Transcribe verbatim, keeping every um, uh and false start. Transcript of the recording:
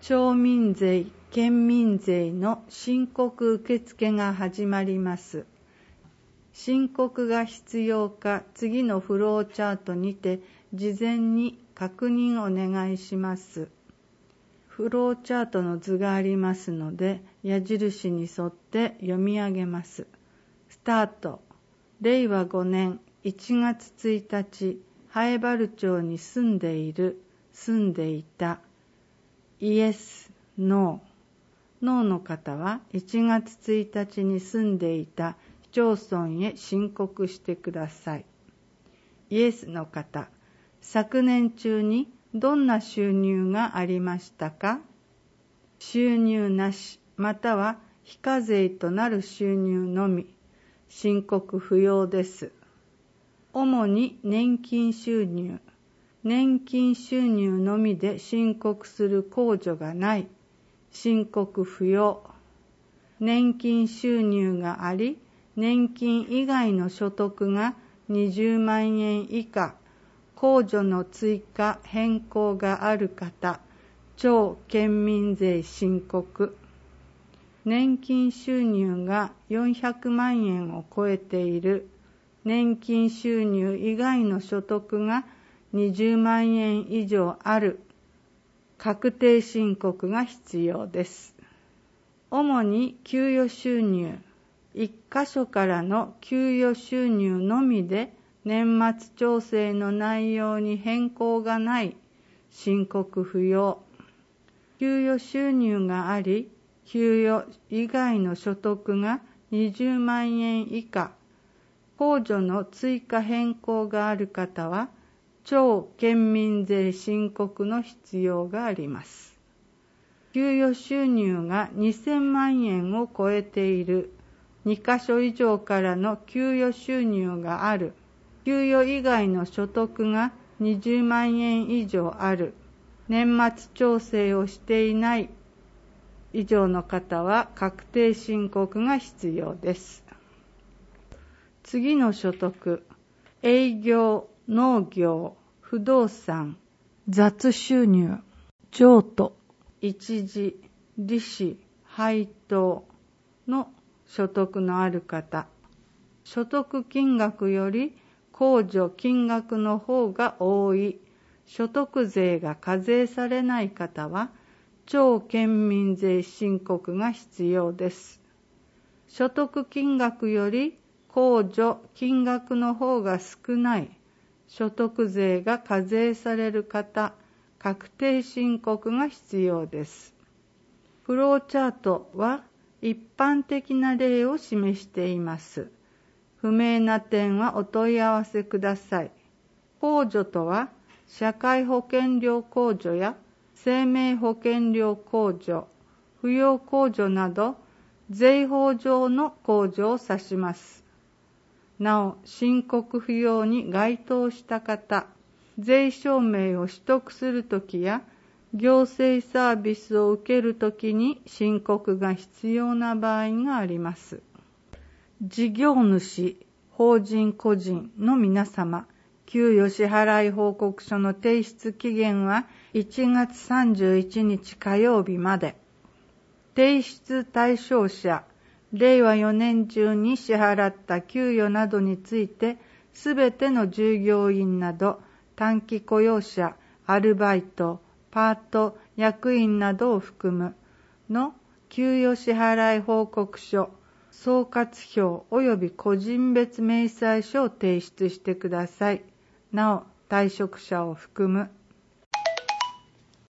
町民税、県民税の申告受付が始まります。申告が必要か、次のフローチャートにて事前に確認お願いします。フローチャートの図がありますので、矢印に沿って読み上げます。スタート。れいわごねんいちがつついたち、南風原町に住んでいる、住んでいた。イエス、ノー。ノーの方はいちがつついたちに住んでいた市町村へ申告してください。イエスの方、昨年中にどんな収入がありましたか？収入なし、または非課税となる収入のみ、申告不要です。主に年金収入、年金収入のみで申告する控除がない、申告不要。年金収入があり、年金以外の所得がにじゅうまんえん以下、控除の追加変更がある方、町県民税申告。年金収入がよんひゃくまんえんを超えている、年金収入以外の所得がにじゅうまんえん以上ある、確定申告が必要です。主に給与収入、一箇所からの給与収入のみで年末調整の内容に変更がない、申告不要。給与収入があり、給与以外の所得がにじゅうまんえん以下、控除の追加変更がある方は、町県民税申告の必要があります。給与収入がにせんまんえんを超えている、にかしょ以上からの給与収入がある、給与以外の所得がにじゅうまんえん以上ある、年末調整をしていない以上の方は確定申告が必要です。次の所得、営業、農業、不動産、雑収入、譲渡、一時、利子、配当の所得のある方、所得金額より控除金額の方が多い、所得税が課税されない方は、町県民税申告が必要です。所得金額より控除金額の方が少ない、所得税が課税される方、確定申告が必要です。フローチャートは一般的な例を示しています。不明な点はお問い合わせください。控除とは、社会保険料控除や生命保険料控除、扶養控除など、税法上の控除を指します。なお、申告不要に該当した方、税証明を取得するときや、行政サービスを受けるときに申告が必要な場合があります。事業主、法人個人の皆様、給与支払い報告書の提出期限はいちがつさんじゅういちにち火曜日まで。提出対象者、れいわよねん中に支払った給与などについて、すべての従業員など短期雇用者、アルバイト、パート、役員などを含むの給与支払い報告書、総括表及び個人別明細書を提出してください。なお、退職者を含む